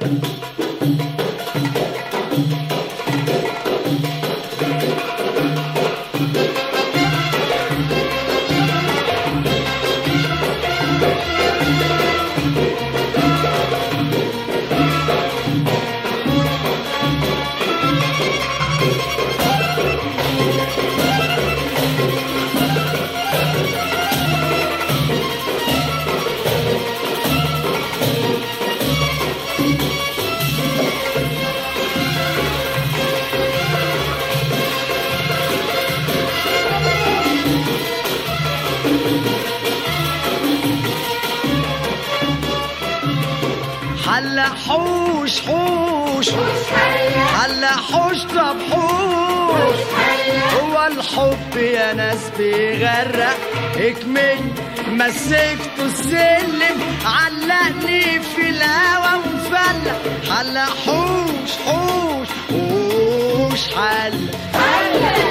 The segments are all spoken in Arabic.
هلا حوش حوش هلا حوش طب حوش هو الحب يا ناس بيغرق اكمل مسكته السلم علقني في الهوا ومفلق هلا حوش حوش حوش هلا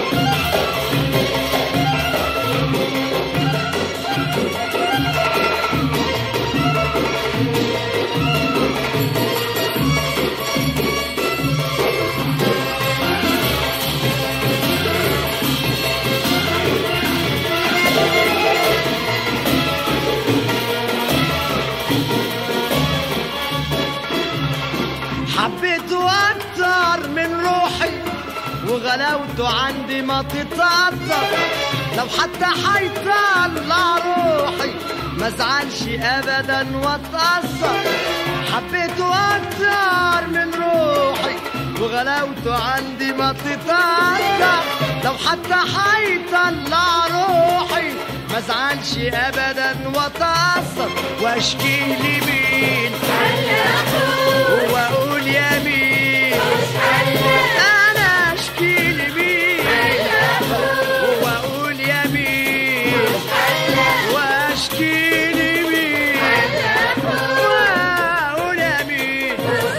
حبيته أكتر من روحي وغلاوته عندي ما تتقدر لو حتى حيطلع روحي ما ازعلش أبدا واتأثر حبيته أكتر من روحي وغلاوته عندي ما تتقدر لو حتى حيطلع روحي ما ازعلش أبدا واتأثر واشكي لي مين واقول يا مين انا اشكي لمين واقول يا مين واشكي لمين واقول يا مين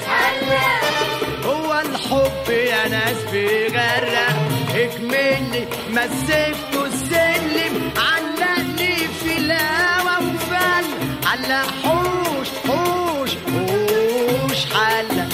هو الحب يا ناس بيغرق اكملني مسكته السلم علقني في الهوا وفل على حوش حوش حوش هلا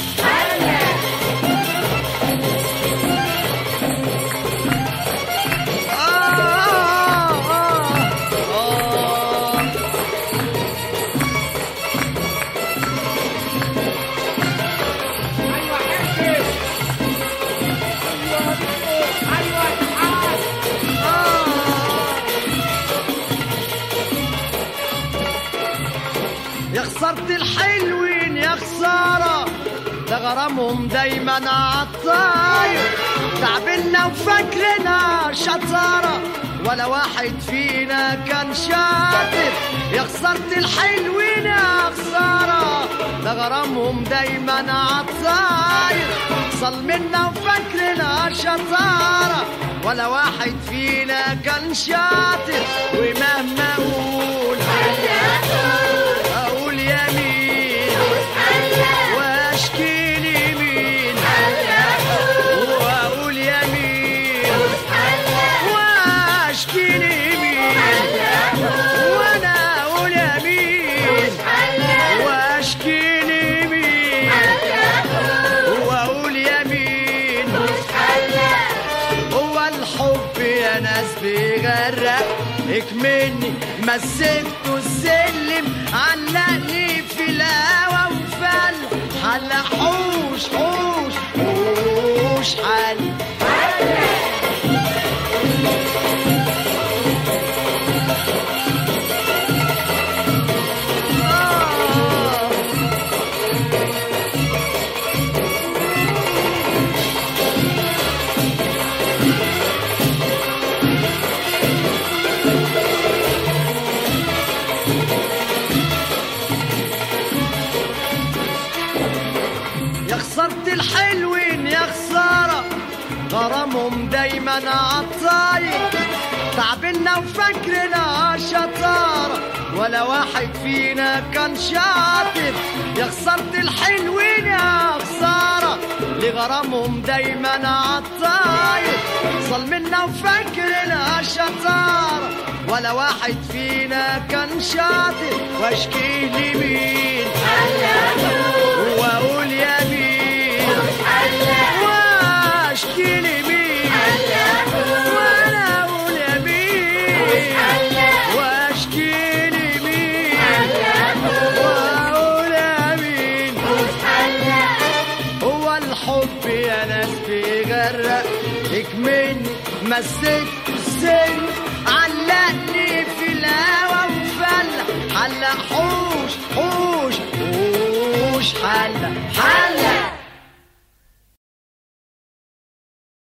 يا خسرت الحلوين يا خسارة ده غرامهم دايما عالطاير تعبنا وفاكرنا شطارة ولا واحد فينا كان شاطر يا خسرت الحلوين يا خسارة ده غرامهم دايما عالطاير صل منا وفاكرنا شطارة ولا واحد فينا كان شاطر ومهما اقول يا مين واشكي لي مين واقول يا مين واشكي لي مين وانا اقول يا مين واشكي لي مين واقول يا مين هو الحب يا ناس بيغرق اكملني مسكته السلم علقني في الهوا وفل هلا حوش حوش حوش هلا يا خسرت الحلوين يا خسارة غرامهم دايما عالطاير تعبنا وفاكرنا شطارة ولا واحد فينا كان شاطر يا خسرت الحلوين يا خسارة لغرامهم دايما عالطاير صل منا وفاكرنا شطارة ولا واحد فينا كان شاطر واشكي لي مين الحب يا ناس بيغرق اكمني مسكت السن علقني في الهوا وفلق حلق حوش حلق